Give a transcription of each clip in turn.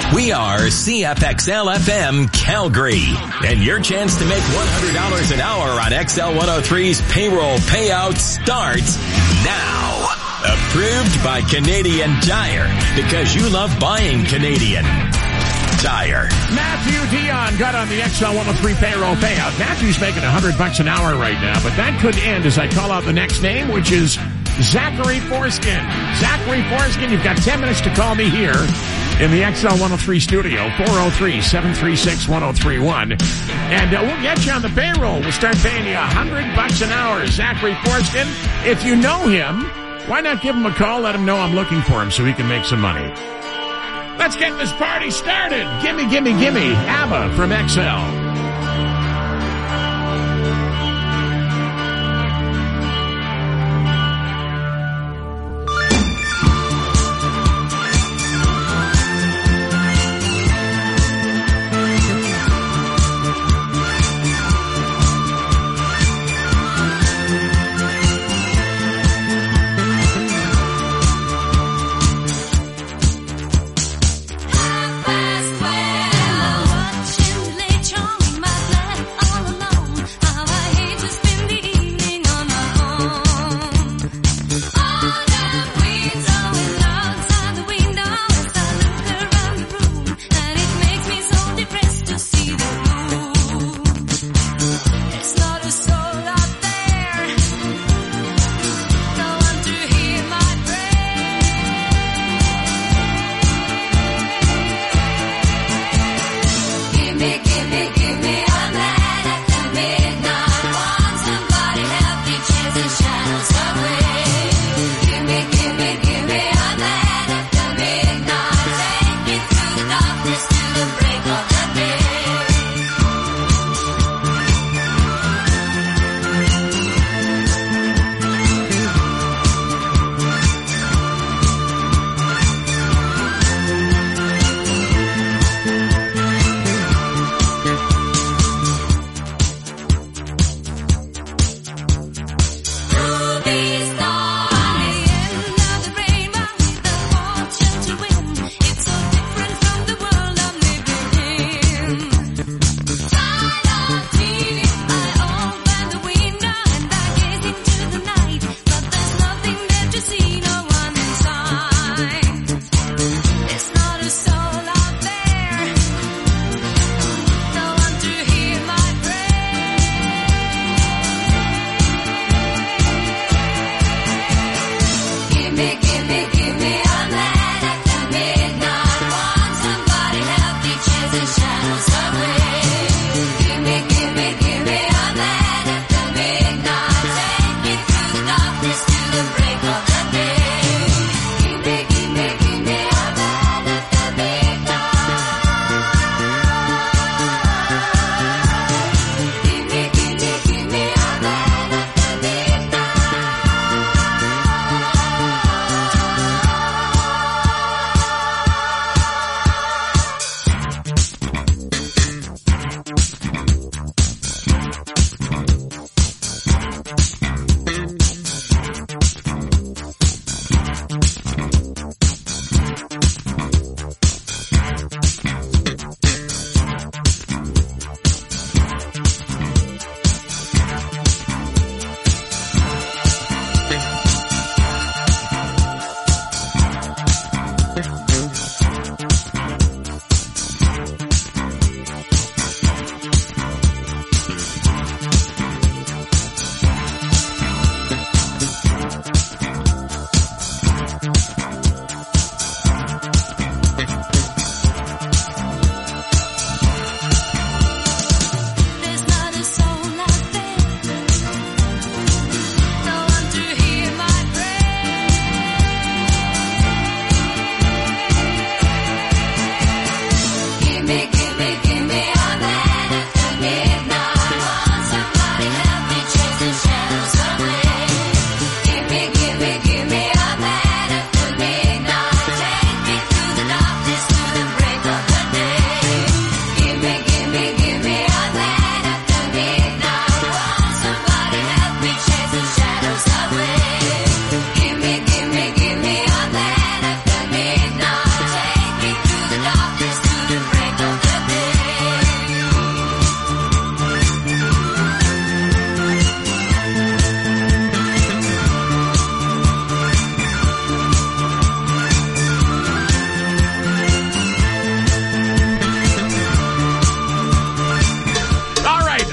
We are CFXL-FM Calgary, and your chance to make $100 an hour on XL 103's payroll payout starts now. Approved by Canadian Tire, because you love buying Canadian Tire. Matthew Dion got on the XL 103 payroll payout. Matthew's making $100 an hour right now, but that could end as I call out the next name, which is Zachary Foreskin. Zachary Foreskin, you've got 10 minutes to call me here in the XL 103 studio, 403-736-1031. And we'll get you on the payroll. We'll start paying you $100 an hour. Zachary Foreskin, if you know him, why not give him a call? Let him know I'm looking for him so he can make some money. Let's get this party started. Gimme, gimme, gimme. ABBA from XL. Watching late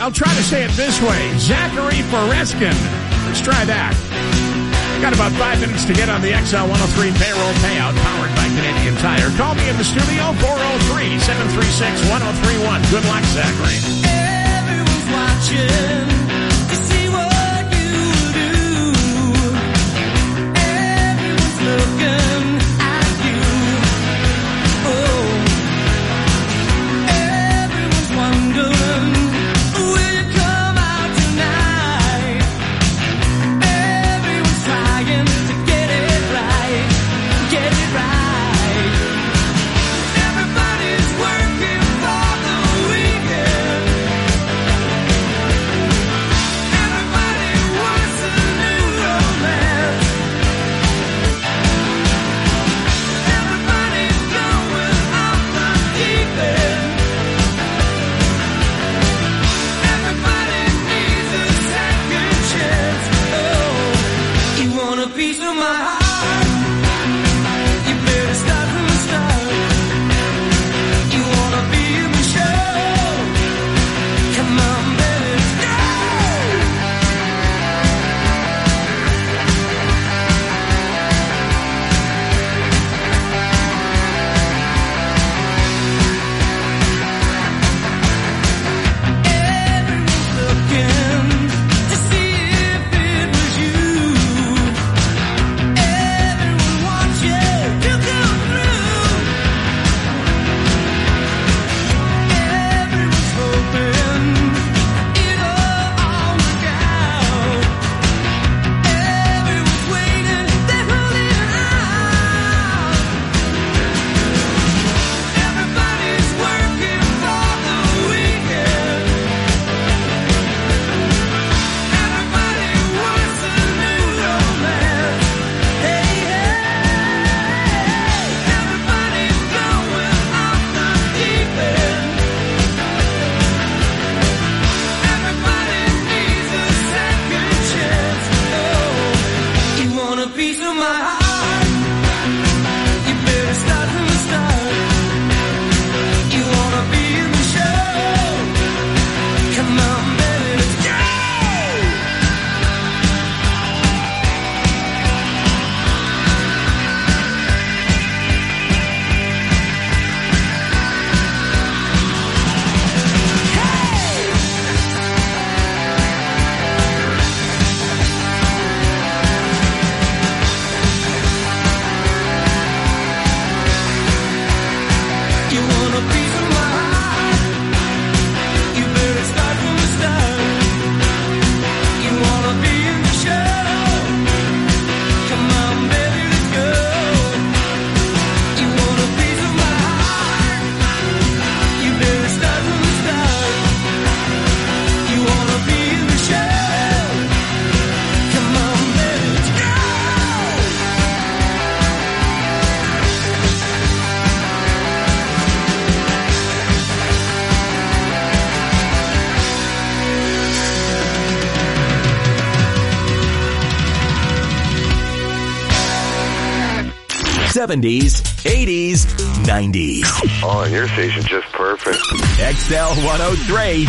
I'll try to say it this way. Zachary Foreskin. Let's try that. Got about 5 minutes to get on the XL 103 payroll payout powered by Canadian Tire. Call me in the studio, 403-736-1031. Good luck, Zachary. Everyone's watching to see what you do. Everyone's looking at you. Oh, everyone's wondering, will you come out tonight? Everyone's trying to get it right, get it right. Everybody's working for the weekend. Everybody wants a new romance. Everybody's going off the deep end. Everybody needs a second chance. Oh, you want a piece of my heart? You better start from the start. You wanna be in the show? Come on, baby, let's go. Everyone's looking to see if it was you. Everyone wants you to come through. Everyone's hoping it'll all work out. Everyone's waiting, they're holding out. Everybody's working for the weekend. Everybody wants a new romance. Hey, hey, everybody's going off the deep end. Everybody needs a second chance. Oh, you want a piece of my heart? You better start from the start. You wanna be in the show? Come on, baby, let's go. You want a piece of my heart? You better start from the start. You wanna be in the show? Come on, baby, let's go. You want a piece of my heart? You better start from the start. You wanna be in the show? Come on, baby, let's go. '70s, '80s, '90s. Oh, and your station's just perfect. XL 103.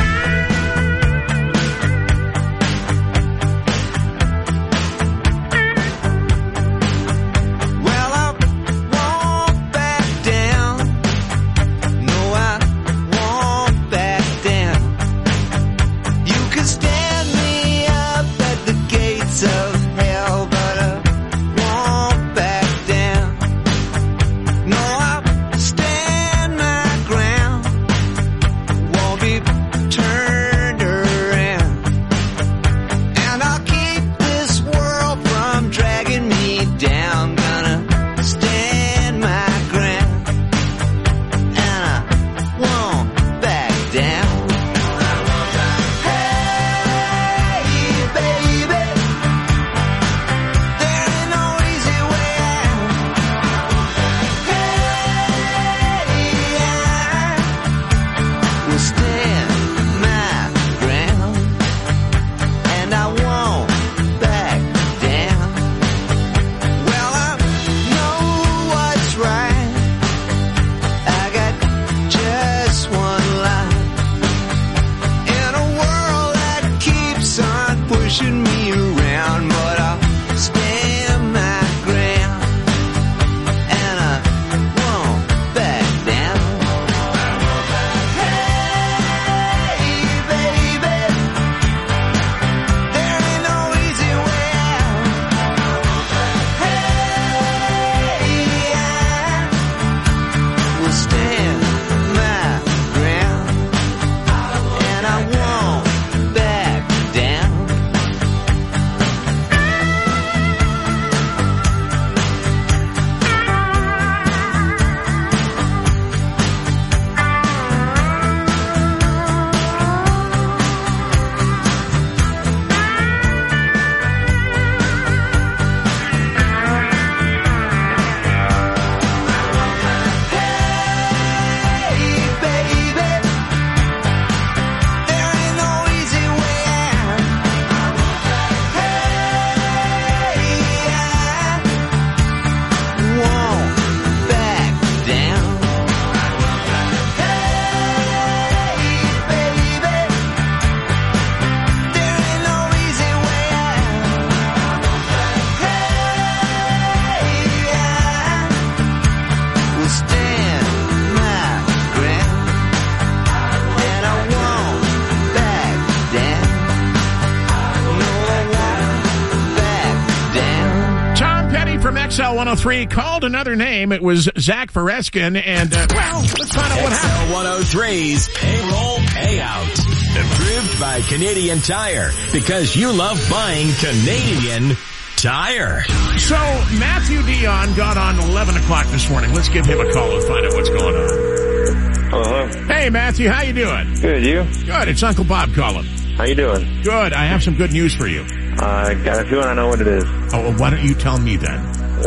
Well, I won't back down. No, I won't back down. You can stand me up at the gates of hell, but I won't back down. No, I stand my ground. Won't be turned XL 103 called another name. It was Zach Vareskin, and, well, let's find out what happened. XL 103's payroll payout. Approved by Canadian Tire, because you love buying Canadian Tire. So, Matthew Dion got on 11 o'clock this morning. Let's give him a call and find out what's going on. Hello. Hey, Matthew, how you doing? Good, you? Good, it's Uncle Bob calling. How you doing? Good, I have some good news for you. I got a feeling I know what it is. Oh, well, why don't you tell me then?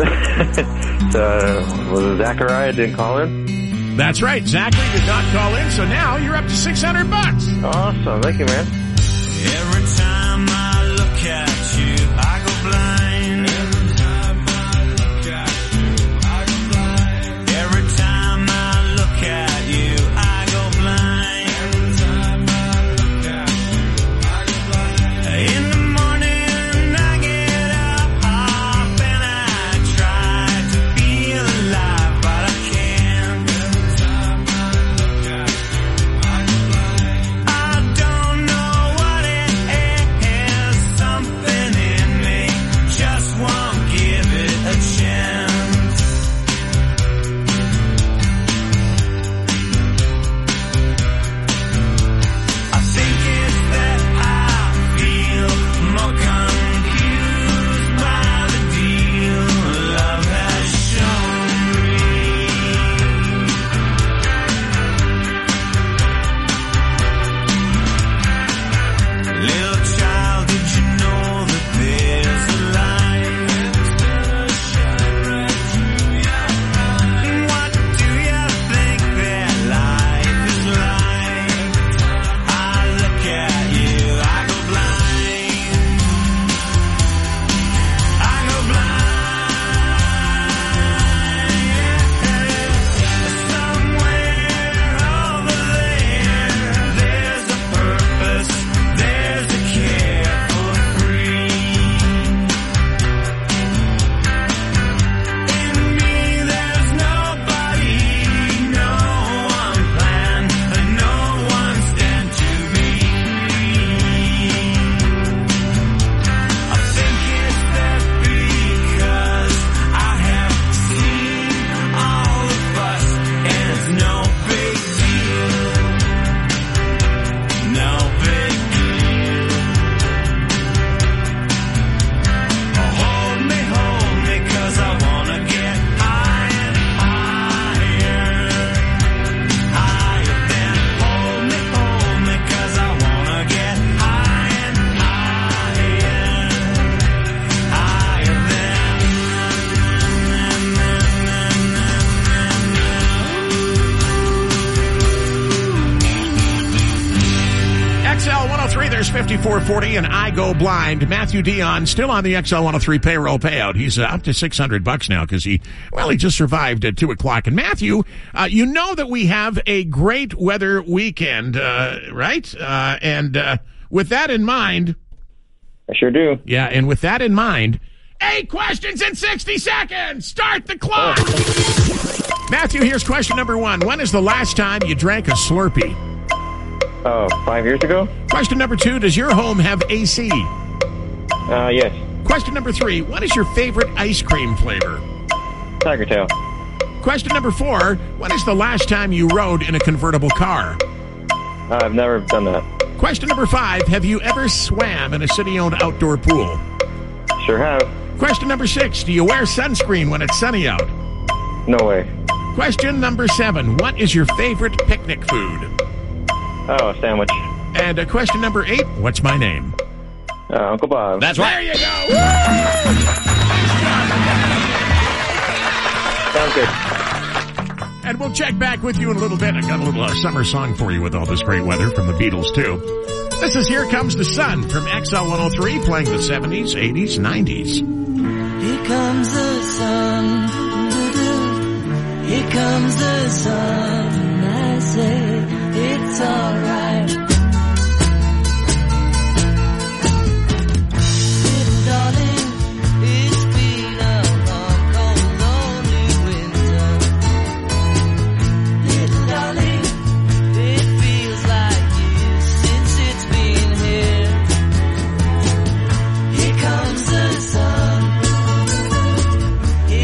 Was it Zachariah didn't call in? That's right, Zachary did not call in, so now you're up to $600. Awesome, thank you, man. Every time I look at you, I go blind. Every time I look at you, I go blind. Every time I look at you, I go blind. Every time I look at you, I go blind. In the morning, I get up and I try to feel alive, but I can't. Every time I look at you, I go blind. I don't know what it is, something in me just won't give it a chance. I think it's that I feel more confused by the deal love has shown me. Little child, did you know that there's a light? What do you think that life is like? I look at you, I go blind. I go blind. Somewhere over there's a purpose, there's a care for free. In me there's nobody, no one plan, and no one stand to be free. I think it's that because I have seen all of us, and it's no big deal. No big deal. Hold me, 'cause I wanna get higher and higher. Higher than hold me, 'cause I wanna get higher and higher. Higher XL 103, there's 5440, and I Go Blind. Matthew Dion still on the XL 103 payroll payout. He's up to $600 now because he just survived at 2 o'clock. And Matthew, you know that we have a great weather weekend, right? And with that in mind, I sure do. yeah, and with that in mind, 8 questions in 60 seconds. Start the clock. Matthew, here's question number 1. When is the last time you drank a Slurpee? Oh, 5 years ago? Question number 2, does your home have AC? Yes. Question number 3, what is your favorite ice cream flavor? Tiger Tail. Question number 4, when is the last time you rode in a convertible car? I've never done that. Question number 5, have you ever swam in a city-owned outdoor pool? Sure have. Question number 6, do you wear sunscreen when it's sunny out? No way. Question number 7, what is your favorite picnic food? Oh, sandwich. And question number 8, what's my name? Uncle Bob. That's right. There you go. Sounds good. And we'll check back with you in a little bit. I got a little summer song for you with all this great weather from the Beatles, too. This is Here Comes the Sun from XL 103, playing the 70s, 80s, 90s. Here comes the sun. Here comes the sun. I say it's alright. Little darling, it's been a long, cold, lonely winter. Little darling, it feels like years since it's been here. Here comes the sun.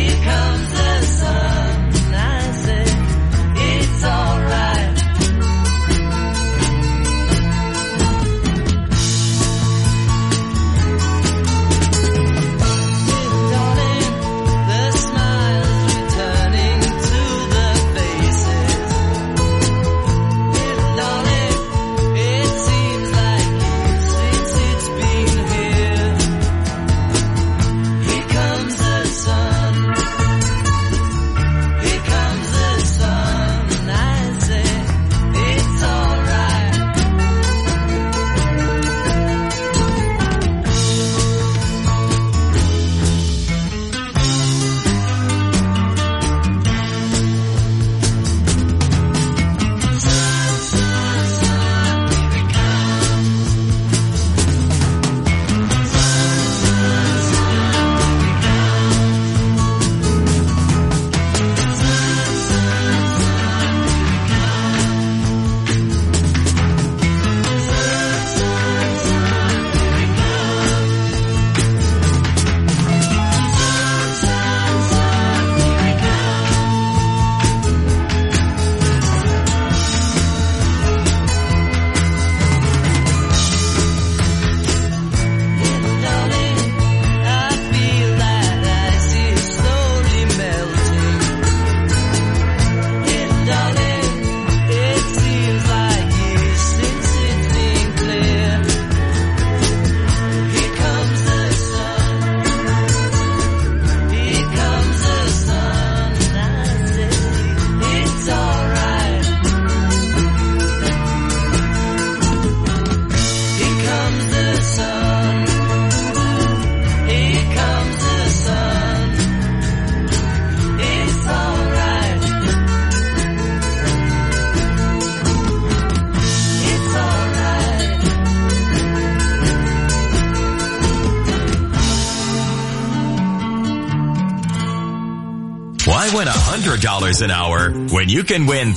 Why win $100 an hour when you can win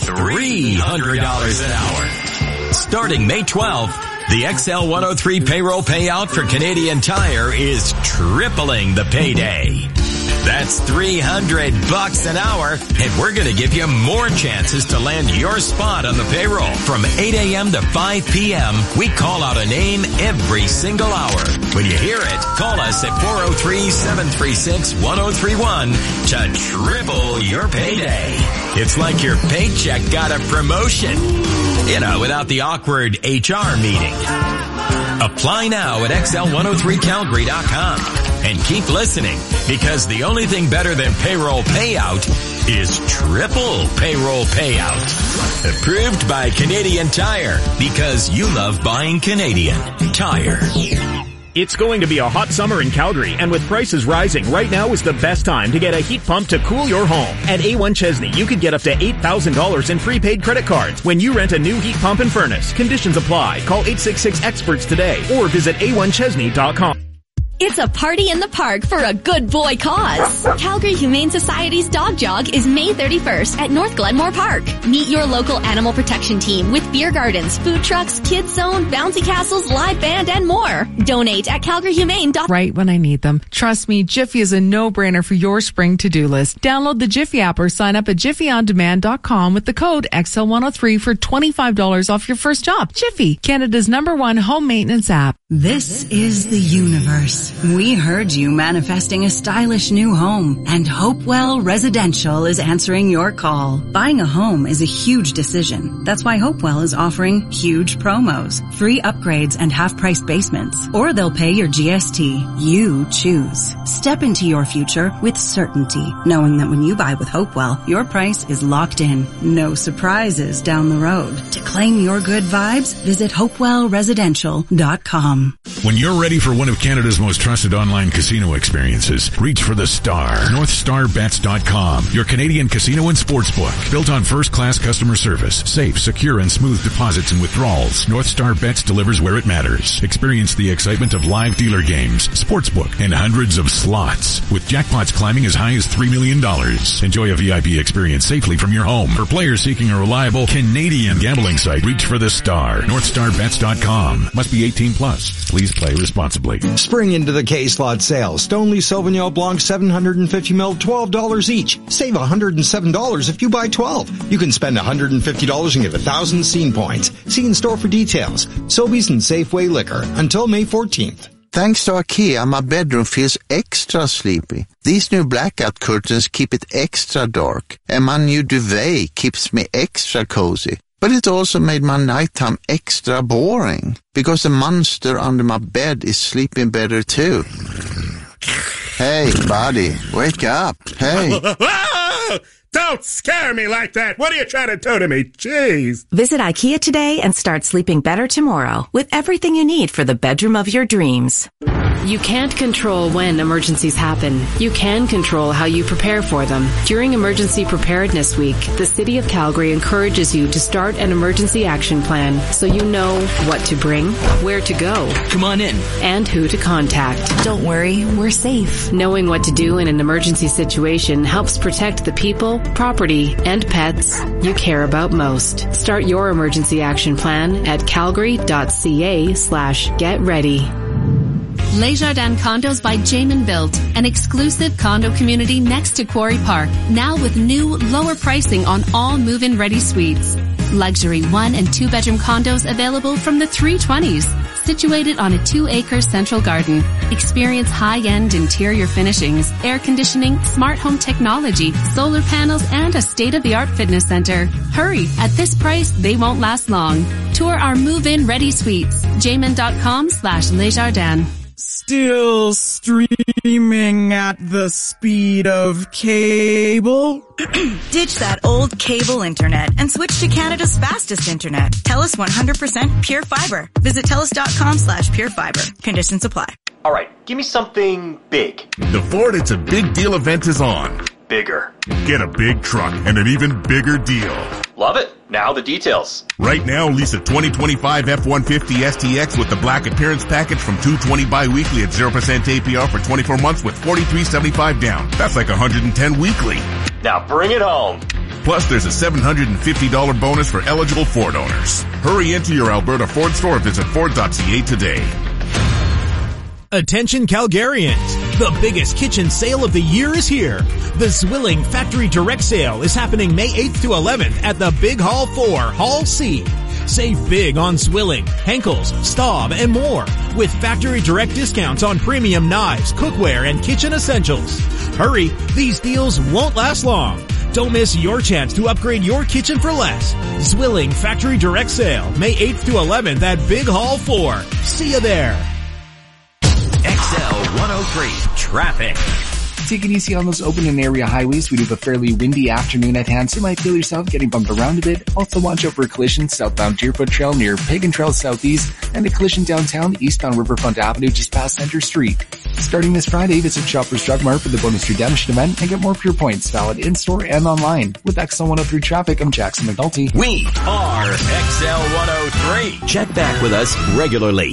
$300 an hour? Starting May 12th, the XL103 payroll payout for Canadian Tire is tripling the payday. That's $300 an hour, and we're going to give you more chances to land your spot on the payroll. From 8 a.m. to 5 p.m., we call out a name every single hour. When you hear it, call us at 403-736-1031 to triple your payday. It's like your paycheck got a promotion. You know, without the awkward HR meeting. Apply now at XL103Calgary.com and keep listening, because the only thing better than payroll payout is triple payroll payout. Approved by Canadian Tire, because you love buying Canadian Tire. It's going to be a hot summer in Calgary, and with prices rising, right now is the best time to get a heat pump to cool your home. At A1 Chesney, you could get up to $8,000 in prepaid credit cards when you rent a new heat pump and furnace. Conditions apply. Call 866-EXPERTS today or visit A1Chesney.com. It's a party in the park for a good boy cause. Calgary Humane Society's Dog Jog is May 31st at North Glenmore Park. Meet your local animal protection team with beer gardens, food trucks, kids zone, bouncy castles, live band, and more. Donate at calgaryhumane.com. Right when I need them. Trust me, Jiffy is a no-brainer for your spring to-do list. Download the Jiffy app or sign up at jiffyondemand.com with the code XL103 for $25 off your first job. Jiffy, Canada's #1 home maintenance app. This is the universe. We heard you manifesting a stylish new home, and Hopewell Residential is answering your call. Buying a home is a huge decision. That's why Hopewell is offering huge promos, free upgrades and half-price basements, or they'll pay your GST. You choose. Step into your future with certainty, knowing that when you buy with Hopewell, your price is locked in. No surprises down the road. To claim your good vibes, visit hopewellresidential.com. When you're ready for one of Canada's most trusted online casino experiences, reach for the star. NorthStarBets.com, your Canadian casino and sportsbook. Built on first-class customer service, safe, secure, and smooth deposits and withdrawals, North Star Bets delivers where it matters. Experience the excitement of live dealer games, sportsbook, and hundreds of slots, with jackpots climbing as high as $3 million. Enjoy a VIP experience safely from your home. For players seeking a reliable Canadian gambling site, reach for the star. NorthStarBets.com. Must be 18 plus. Please play responsibly. Spring into the K-Slot sale. Stoneleigh Sauvignon Blanc 750ml, $12 each. Save $107 if you buy 12. You can spend $150 and get 1,000 scene points. See in store for details. Sobeys and Safeway Liquor until May 14th. Thanks to IKEA, my bedroom feels extra sleepy. These new blackout curtains keep it extra dark, and my new duvet keeps me extra cozy. But it also made my nighttime extra boring, because the monster under my bed is sleeping better too. Hey, buddy, wake up. Hey. Don't scare me like that. What are you trying to do to me? Jeez. Visit IKEA today and start sleeping better tomorrow with everything you need for the bedroom of your dreams. You can't control when emergencies happen. You can control how you prepare for them. During Emergency Preparedness Week, the City of Calgary encourages you to start an emergency action plan so you know what to bring, where to go, come on in, and who to contact. Don't worry, we're safe. Knowing what to do in an emergency situation helps protect the people, property, and pets you care about most. Start your emergency action plan at calgary.ca/getready. Les Jardins Condos by Jamin Built, an exclusive condo community next to Quarry Park, now with new, lower pricing on all move-in ready suites. Luxury 1 and 2 bedroom condos available from the 320s, situated on a 2-acre central garden. Experience high-end interior finishings, air conditioning, smart home technology, solar panels, and a state-of-the-art fitness center. Hurry, at this price, they won't last long. Tour our move-in ready suites. jamin.com/lesjardins. Still streaming at the speed of cable? Ditch that old cable internet and switch to Canada's fastest internet. TELUS 100% Pure Fiber. Visit TELUS.com/purefiber. Conditions apply. All right, give me something big. The Ford It's a Big Deal event is on. Bigger. Get a big truck and an even bigger deal. Love it. Now the details. Right now, lease a 2025 F-150 STX with the black appearance package from $220 bi-weekly at 0% APR for 24 months with $43.75 down. That's like $110 weekly. Now bring it home. Plus, there's a $750 bonus for eligible Ford owners. Hurry into your Alberta Ford store or visit Ford.ca today. Attention Calgarians! The biggest kitchen sale of the year is here. The Zwilling Factory Direct Sale is happening May 8th to 11th at the Big Hall 4, Hall C. Save big on Zwilling, Henkel's, Staub, and more with factory direct discounts on premium knives, cookware, and kitchen essentials. Hurry, these deals won't last long. Don't miss your chance to upgrade your kitchen for less. Zwilling Factory Direct Sale, May 8th to 11th at Big Hall 4. See you there. XL 103 Traffic. Take it easy on those open and area highways. We do have a fairly windy afternoon at hand, so you might feel yourself getting bumped around a bit. Also watch out for a collision southbound Deerfoot Trail near Pagan Trail Southeast, and a collision downtown eastbound Riverfront Avenue just past Center Street. Starting this Friday, visit Shoppers Drug Mart for the bonus redemption event and get more Pure Points valid in-store and online. With XL 103 Traffic, I'm Jackson McNulty. We are XL 103. Check back with us regularly.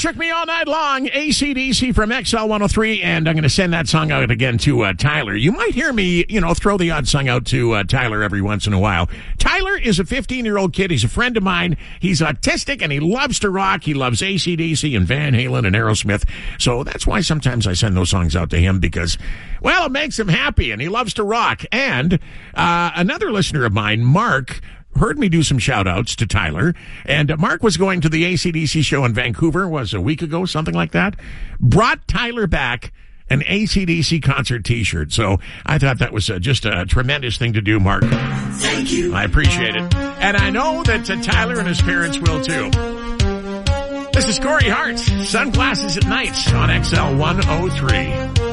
Shook Me All Night Long, AC/DC from XL 103, and I'm going to send that song out again to Tyler. You might hear me, throw the odd song out to Tyler every once in a while. Tyler is a 15-year-old kid. He's a friend of mine. He's autistic, and he loves to rock. He loves AC/DC and Van Halen and Aerosmith. So that's why sometimes I send those songs out to him because, well, it makes him happy, and he loves to rock. And another listener of mine, Mark, heard me do some shout-outs to Tyler, and Mark was going to the AC/DC show in Vancouver, was a week ago, something like that, brought Tyler back an AC/DC concert T-shirt. So I thought that was just a tremendous thing to do, Mark. Thank you. I appreciate it. And I know that Tyler and his parents will, too. This is Corey Hart, Sunglasses at Night on XL 103.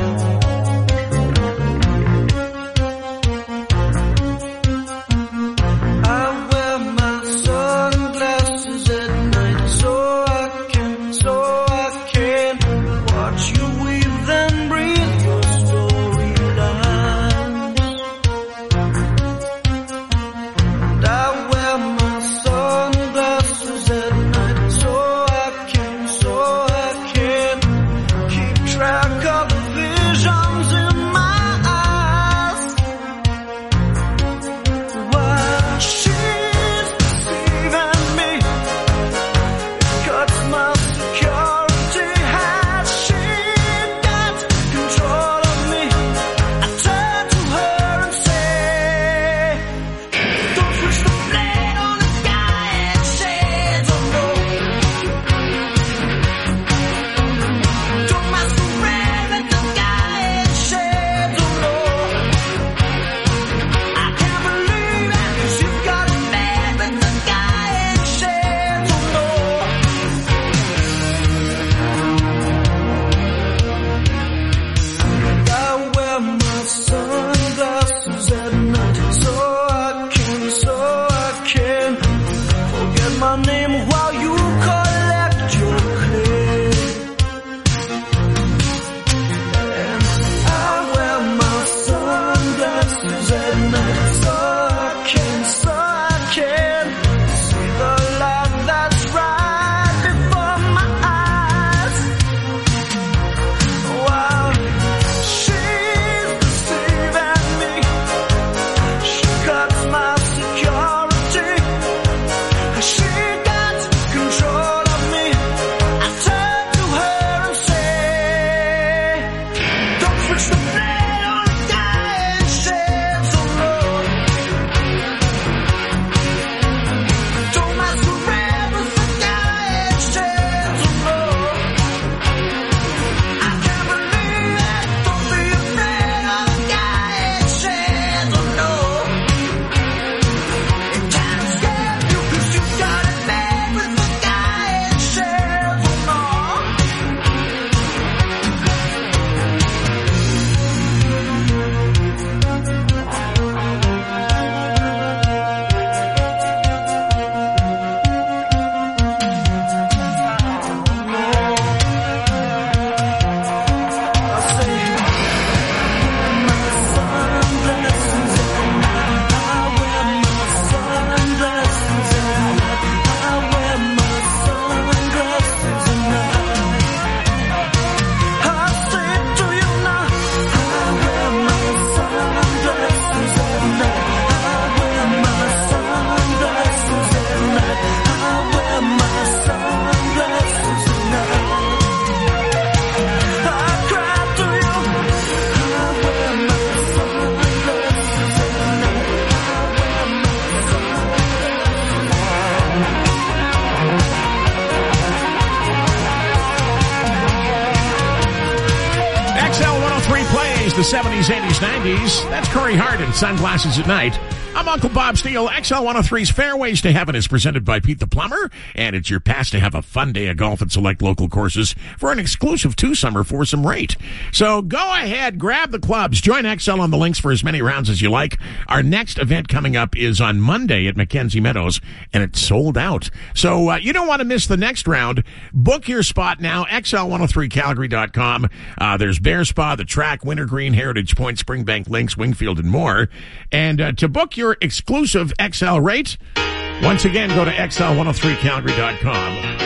The 70s, 80s, 90s. That's Corey Hart and Sunglasses at Night. I'm Uncle Bob Steele. XL 103's Fairways to Heaven is presented by Pete the Plumber, and it's your pass to have a fun day of golf at select local courses for an exclusive two-summer foursome rate. So go ahead, grab the clubs, join XL on the links for as many rounds as you like. Our next event coming up is on Monday at Mackenzie Meadows, and it's sold out. So you don't want to miss the next round. Book your spot now, XL103Calgary.com. There's Bear Spa, The Track, Wintergreen, Heritage Point, Springbank Links, Wingfield, and more. And to book your exclusive XL rate, once again, go to XL103Calgary.com.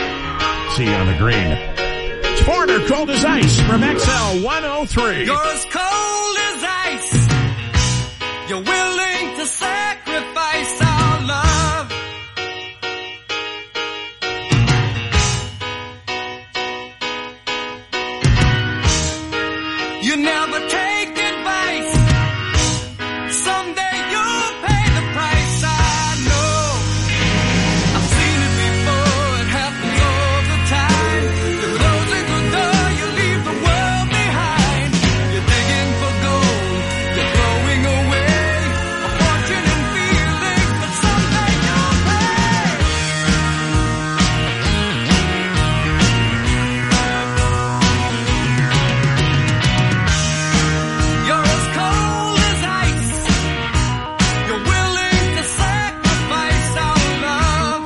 See you on the green. It's Foreigner, Cold as Ice from XL 103. You're as cold as ice. You're willing to sacrifice our love. You never take advice. Someday you'll pay the price. I know. I've seen it before. It happens all the time. You're closing the door. You leave the world behind. You're digging for gold. You're throwing away a fortune and feelings, but someday you'll pay. You're as cold as ice. You're willing to sacrifice our love.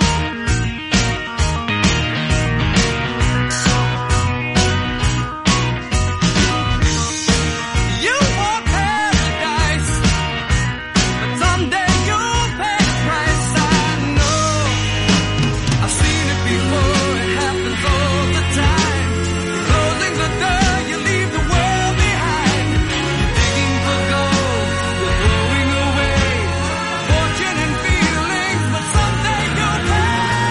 You want paradise, but someday you'll pay the price. I know. I've seen it before. It happens all the time. You're closing the door. You leave the world behind. You're digging for gold. You're throwing away fortune and feelings, but someday you'll pay.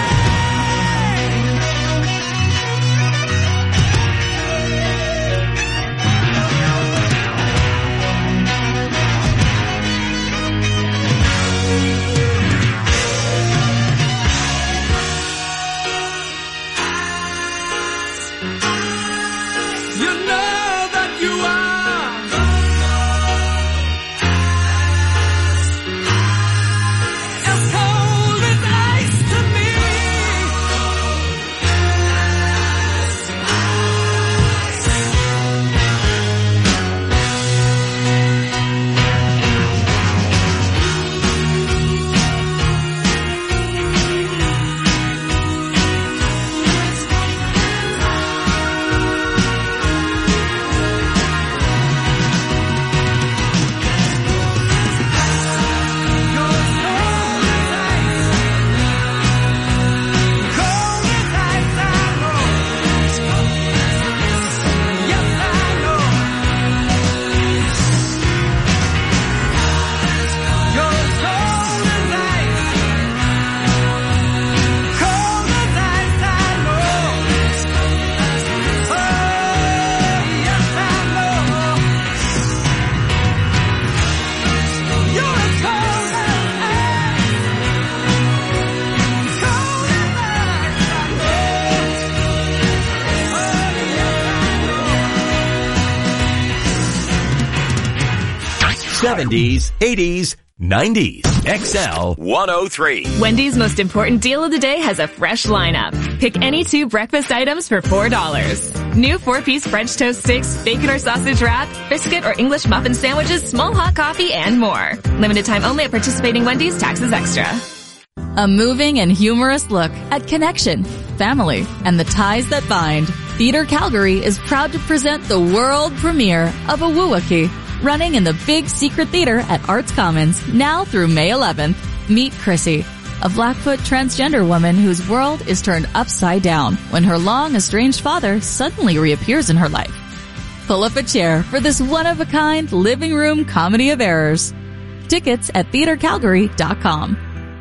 You know that you are as cold as ice to me. '70s, '80s, '90s. XL 103. Wendy's most important deal of the day has a fresh lineup. Pick any 2 breakfast items for $4. New 4-piece French toast sticks, bacon or sausage wrap, biscuit or English muffin sandwiches, small hot coffee, and more. Limited time only at participating Wendy's. Taxes extra. A moving and humorous look at connection, family, and the ties that bind. Theater Calgary is proud to present the world premiere of Awuwaki, running in the Big Secret Theater at Arts Commons, now through May 11th. Meet Chrissy, a Blackfoot transgender woman whose world is turned upside down when her long-estranged father suddenly reappears in her life. Pull up a chair for this one-of-a-kind living room comedy of errors. Tickets at theatercalgary.com.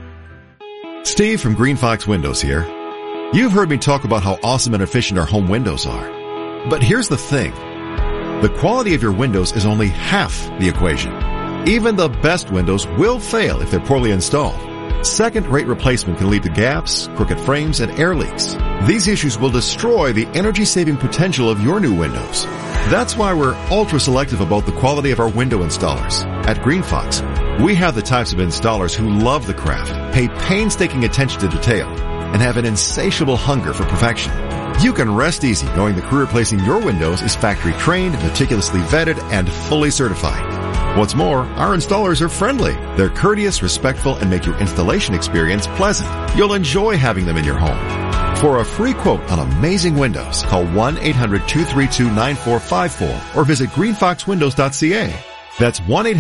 Steve from Green Fox Windows here. You've heard me talk about how awesome and efficient our home windows are. But here's the thing. The quality of your windows is only half the equation. Even the best windows will fail if they're poorly installed. Second-rate replacement can lead to gaps, crooked frames, and air leaks. These issues will destroy the energy-saving potential of your new windows. That's why we're ultra-selective about the quality of our window installers. At Green Fox, we have the types of installers who love the craft, pay painstaking attention to detail, and have an insatiable hunger for perfection. You can rest easy knowing the crew replacing your windows is factory trained, meticulously vetted, and fully certified. What's more, our installers are friendly. They're courteous, respectful, and make your installation experience pleasant. You'll enjoy having them in your home. For a free quote on amazing windows, call 1-800-232-9454 or visit greenfoxwindows.ca. That's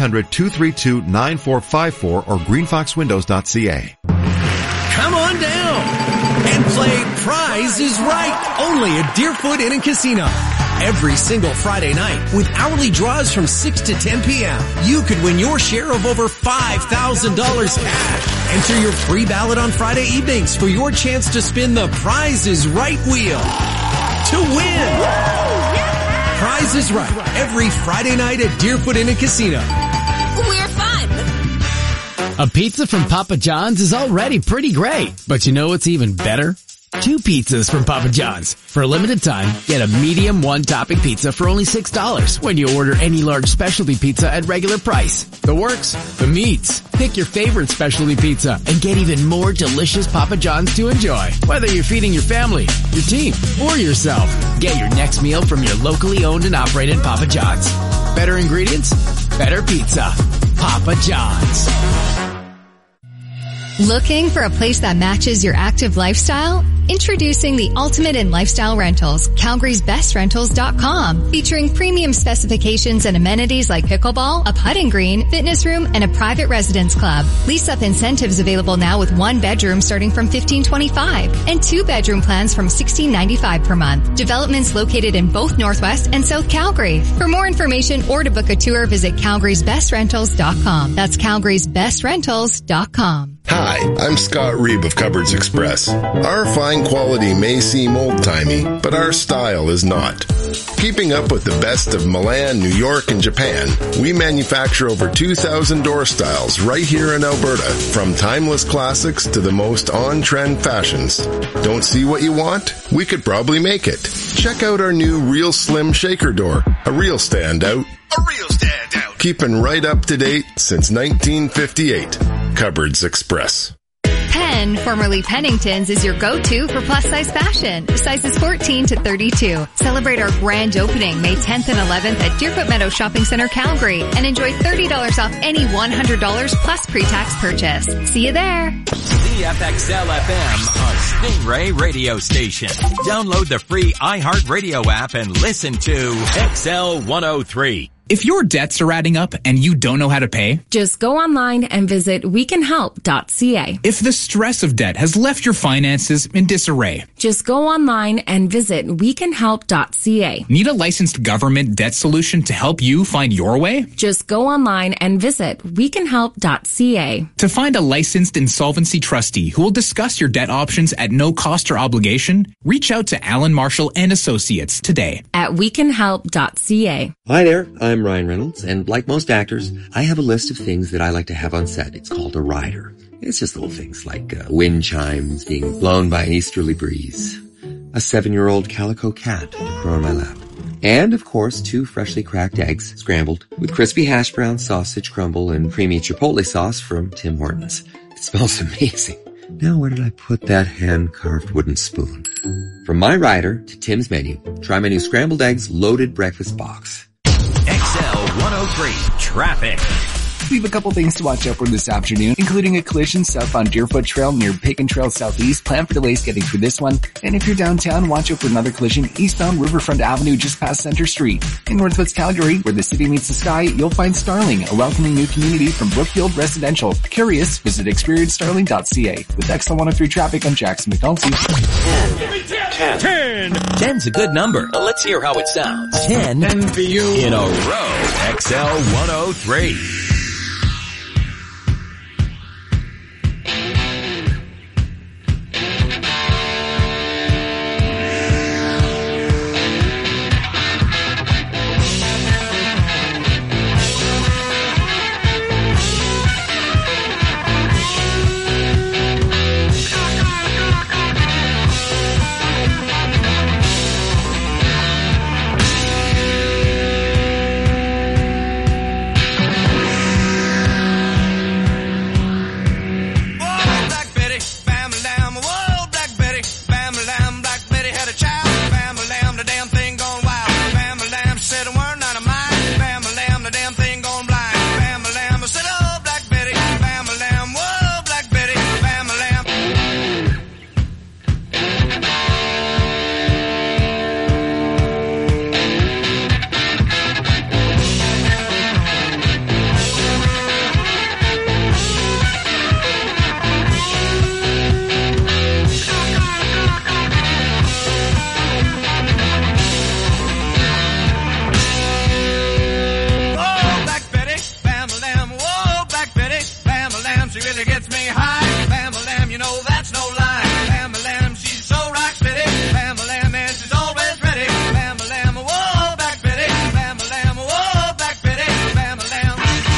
1-800-232-9454 or greenfoxwindows.ca. Come on down and play prize is right. Only at Deerfoot Inn and Casino. Every single Friday night, with hourly draws from 6 to 10 p.m., you could win your share of over $5,000 cash. Enter your free ballot on Friday evenings for your chance to spin the Prize is Right wheel to win. Prize is Right every Friday night at Deerfoot Inn and Casino. We're fun. A pizza from Papa John's is already pretty great, but you know what's even better? 2 pizzas from Papa John's. For a limited time, get a medium 1-topping pizza for only $6 when you order any large specialty pizza at regular price. The works, the meats. Pick your favorite specialty pizza and get even more delicious Papa John's to enjoy. Whether you're feeding your family, your team, or yourself, get your next meal from your locally owned and operated Papa John's. Better ingredients, better pizza. Papa John's. Looking for a place that matches your active lifestyle? Introducing the ultimate in lifestyle rentals, Calgary'sBestRentals.com, featuring premium specifications and amenities like pickleball, a putting green, fitness room, and a private residence club. Lease-up incentives available now with 1 bedroom starting from $1,525 and 2-bedroom plans from $1,695 per month. Developments located in both Northwest and South Calgary. For more information or to book a tour, visit Calgary'sBestRentals.com. That's Calgary'sBestRentals.com. Hi, I'm Scott Reeb of Cupboards Express. Our fine quality may seem old-timey, but our style is not. Keeping up with the best of Milan, New York, and Japan, we manufacture over 2,000 door styles right here in Alberta, from timeless classics to the most on-trend fashions. Don't see what you want? We could probably make it. Check out our new Real Slim Shaker Door, a real standout. A real standout. Keeping right up to date since 1958. Cupboards Express. Penn, formerly Pennington's, is your go-to for plus-size fashion. Sizes 14 to 32. Celebrate our grand opening May 10th and 11th at Deerfoot Meadow Shopping Center, Calgary, and enjoy $30 off any $100 plus pre-tax purchase. See you there. CFXL FM, a Stingray radio station. Download the free iHeartRadio app and listen to XL 103. If your debts are adding up and you don't know how to pay, just go online and visit wecanhelp.ca. If the stress of debt has left your finances in disarray, just go online and visit wecanhelp.ca. Need a licensed government debt solution to help you find your way? Just go online and visit wecanhelp.ca. To find a licensed insolvency trustee who will discuss your debt options at no cost or obligation, reach out to Alan Marshall and Associates today at wecanhelp.ca. Hi there, I'm Ryan Reynolds, and like most actors, I have a list of things that I like to have on set. It's called a rider. It's just little things like wind chimes being blown by an easterly breeze, a 7-year-old calico cat to crow on my lap, and, of course, 2 freshly cracked eggs scrambled with crispy hash brown sausage crumble and creamy chipotle sauce from Tim Hortons. It smells amazing. Now, where did I put that hand-carved wooden spoon? From my rider to Tim's menu, try my new scrambled eggs loaded breakfast box. XL 103 Traffic. We have a couple things to watch out for this afternoon, including a collision south on Deerfoot Trail near Pagan Trail Southeast. Plan for delays getting through this one. And if you're downtown, watch out for another collision eastbound Riverfront Avenue just past Center Street. In Northwest Calgary, where the city meets the sky, you'll find Starling, a welcoming new community from Brookfield Residential. Curious? Visit experiencestarling.ca. With XL 103 Traffic, I'm Jackson McNulty. 10. 10's a good number. Let's hear how it sounds. 10 for you in a row. XL 103. really gets me high. Bam-a-lam, you know that's no lie. Bam-a-lam, she's so rock steady. Bam-a-lam, and she's always ready. Bam-a-lam, whoa, back Betty. Bam-a-lam, whoa, back Betty. Bam-a-lam.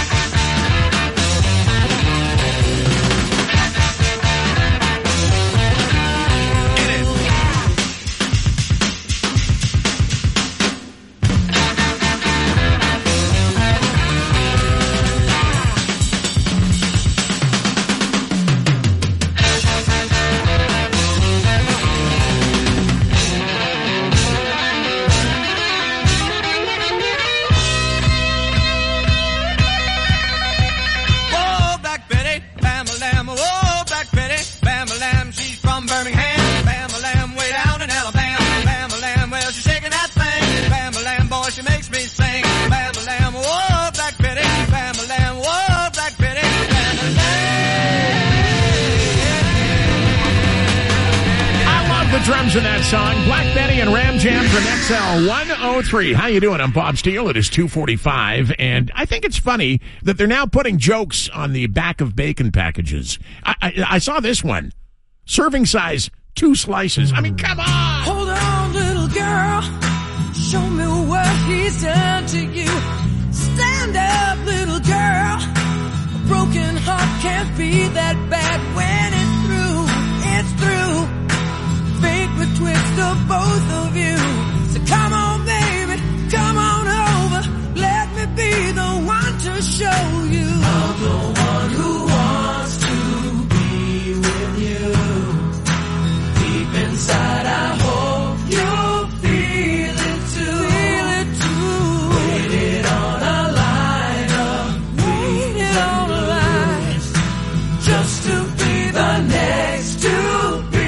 Drums in that song, Black Betty and Ram Jam from XL 103. How you doing? I'm Bob Steele. It is 2:45, and I think it's funny that they're now putting jokes on the back of bacon packages. I saw this one. Serving size, 2 slices. I mean, come on! Hold on, little girl. Show me what he's done to you. Stand up, little girl. A broken heart can't be that bad when it's through. It's through. Fate betwixt the both of you. So come on, baby, come on over. Let me be the one to show you. I'm the one who wants to be with you. Deep inside, I hope you feel it too. Feel it too. Waited on a line of waited on a line just to be the next to be.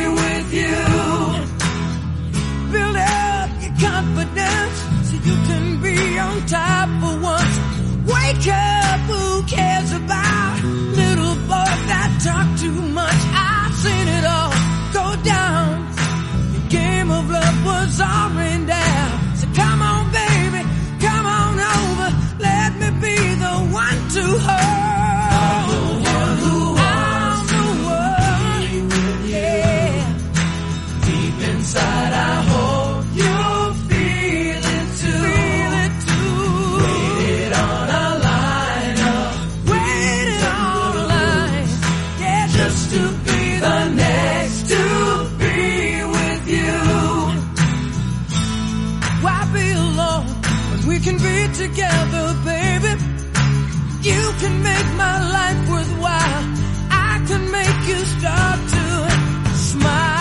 Build up your confidence so you can be on top for once. Wake up, who cares about little boys that talk too much? I've seen it all go down. The game of love was already down. So come on, baby, come on over. Let me be the one to hold. Inside, I hope you feel it too. Feel it too. Waited on a line up. Waited on a line. Yeah, just to be the next to be with you. Why be alone when we can be together, baby? You can make my life worthwhile. I can make you start to smile.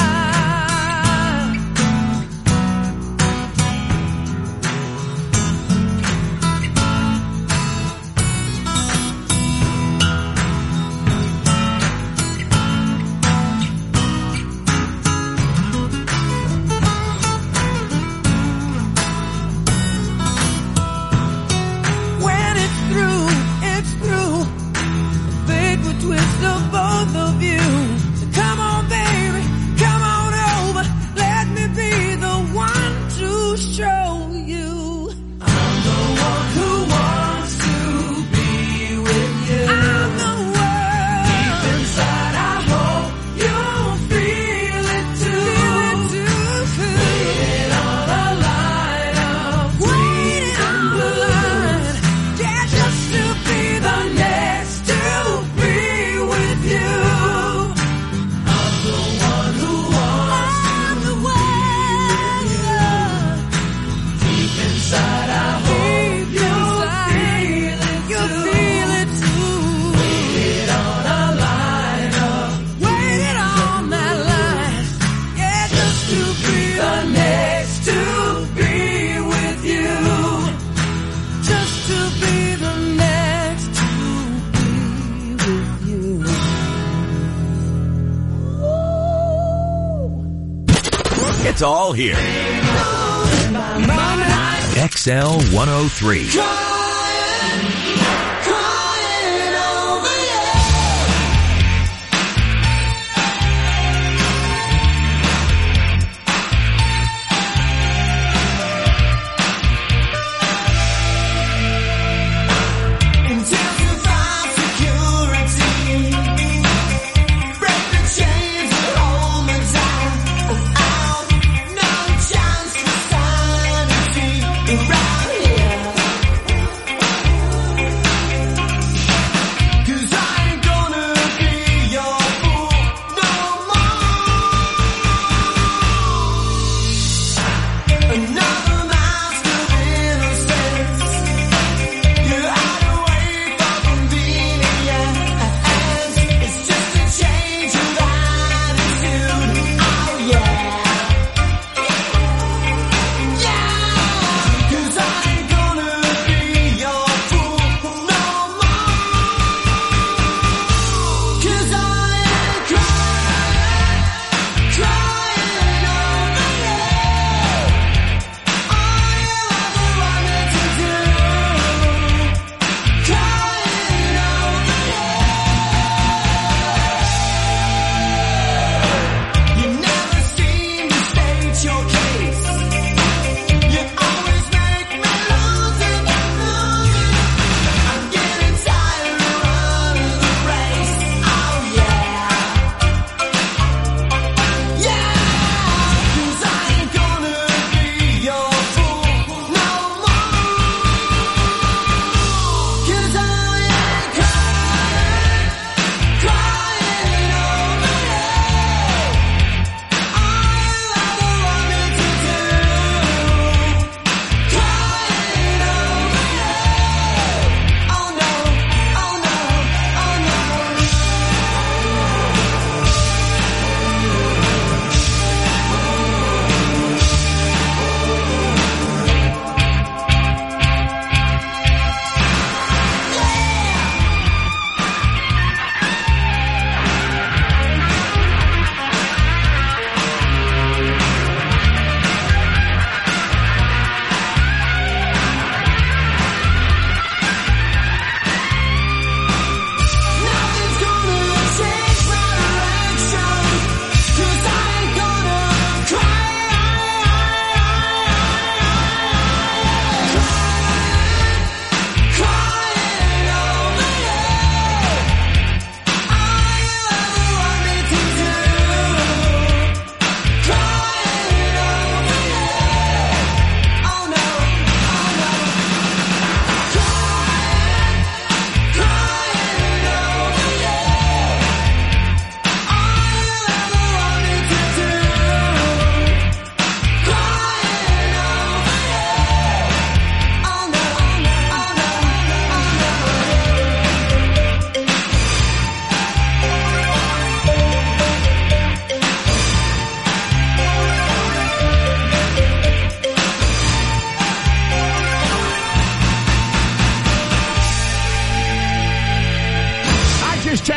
Twist of both of you. So come on, baby, come on over. Let me be the one to show you. I'm the one who wants to be with you. I'm the one. Deep inside, I hope you feel it too. Feel it too. Waiting on a line. Waiting on the line. Yeah, just to be the next to be. You. I'm the one who wants to be with you. Deep inside, I hope you feel it too. Waited on a line. Waited on that line. Yeah, just to be the next to be with you. Just to be the next to be with you. It's all here. XL 103. Intensified security.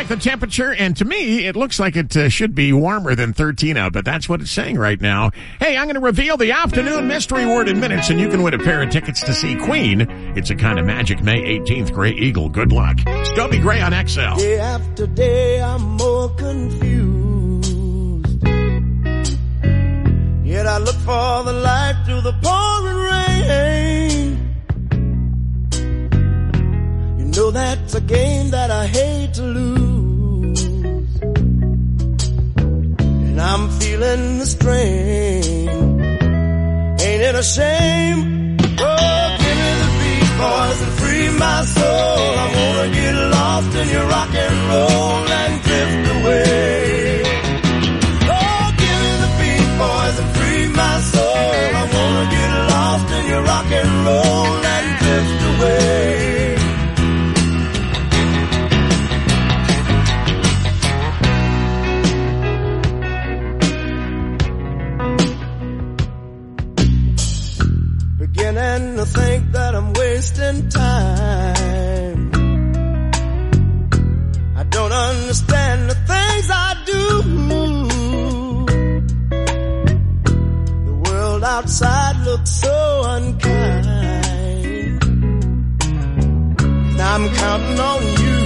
check the temperature, and to me, it looks like it should be warmer than 13 out, but that's what it's saying right now. Hey, I'm going to reveal the afternoon mystery word in minutes, and you can win a pair of tickets to see Queen. It's a kind of magic May 18th, Gray Eagle. Good luck. Stubby Gray on XL. Day after day, I'm more confused. Yet I look for the light through the pouring rain. You know that's a game that I hate to lose. And I'm feeling the strain. Ain't it a shame? Oh, give me the beat, boys, and free my soul. I wanna get lost in your rock and roll and drift away. Oh, give me the beat, boys, and free my soul. I wanna get lost in your rock and roll and drift away. Beginning to think that I'm wasting time. I don't understand the things I do. The world outside looks so unkind. Now I'm counting on you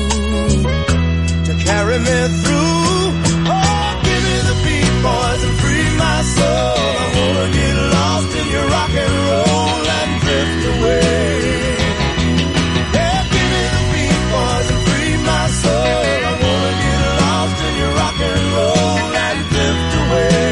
to carry me through. Oh, give me the beat, boys, and free my soul. I wanna get lost in your rock and roll and drift away. Yeah, give me the beat, boys, and free my soul. I wanna get lost in your rock and roll and drift away.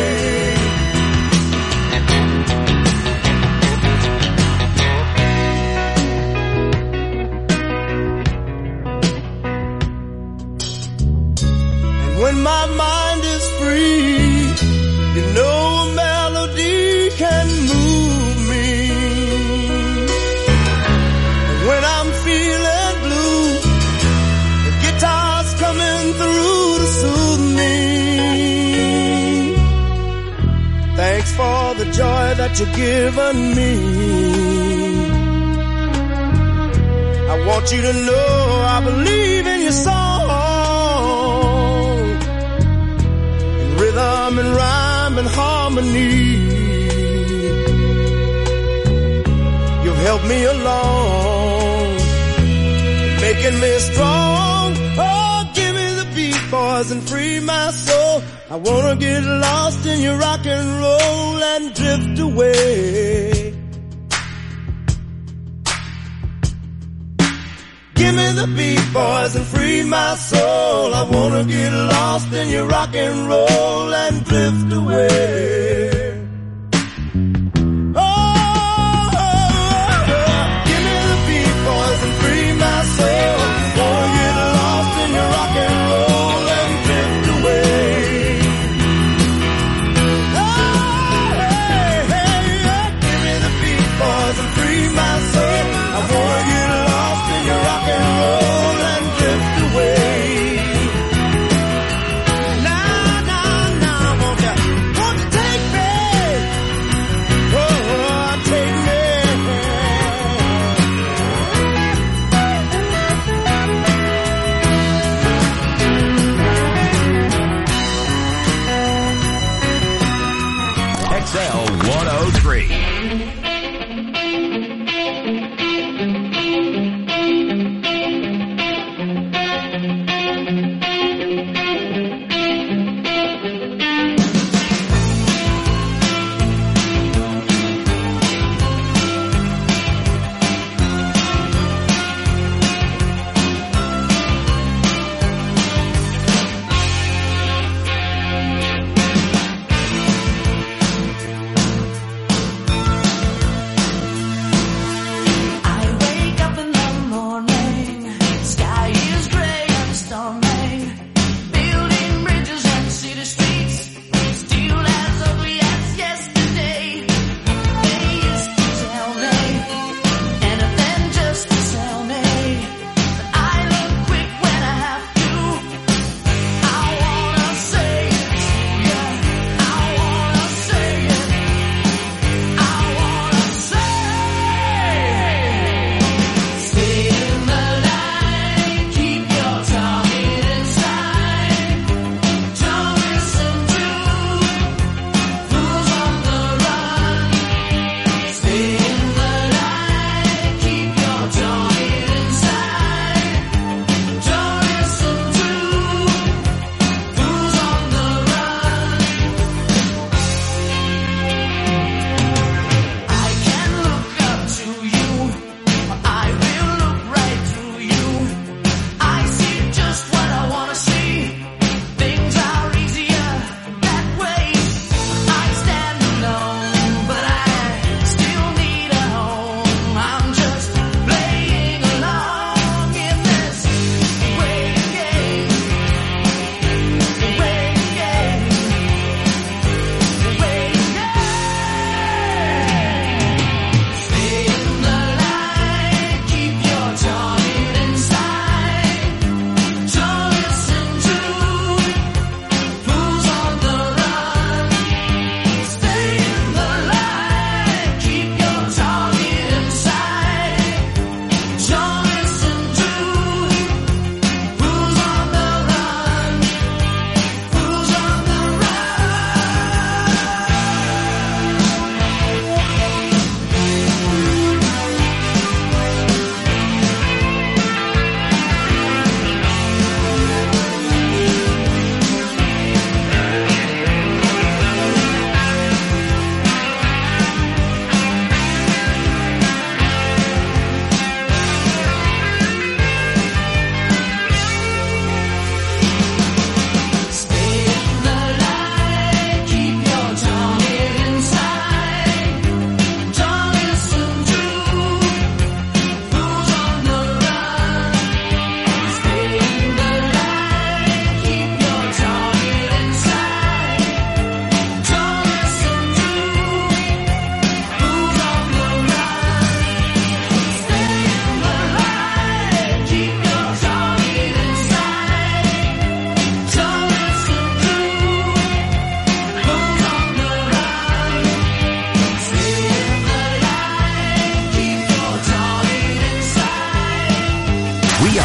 And when my mind is free, you know a melody can move me. And when I'm feeling blue, the guitar's coming through to soothe me. Thanks for the joy that you've given me. I want you to know I believe in your song. In rhythm and rhyme and harmony, you've helped me along, making me strong. Oh, give me the beat, boys, and free my soul. I wanna get lost in your rock and roll and drift away. Give me the beat, boys, and free my soul. I wanna get lost in your rock and roll and drift away. Oh, give me the beat, boys, and free my soul. Wanna get lost in your rock and roll and drift away. Oh, hey, hey, yeah. Give me the beat, boys, and free my soul. I wanna get lost in your rock and roll and drift away. Now, won't you take me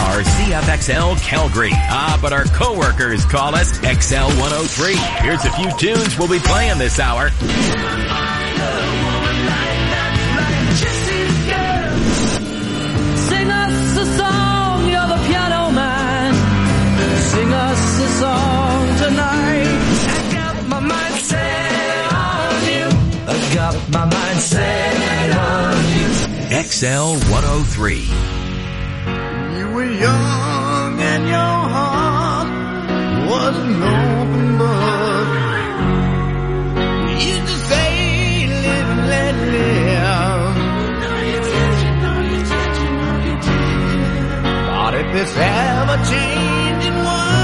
are CFXL Calgary. But our coworkers call us XL 103. Here's a few tunes we'll be playing this hour. Sing us a song, you're the piano man. Sing us a song tonight. I got my mind set on you. I got my mind set on you. XL 103. You were young and your heart was an open book. You used to say, live and let live. Thought if this ever changing world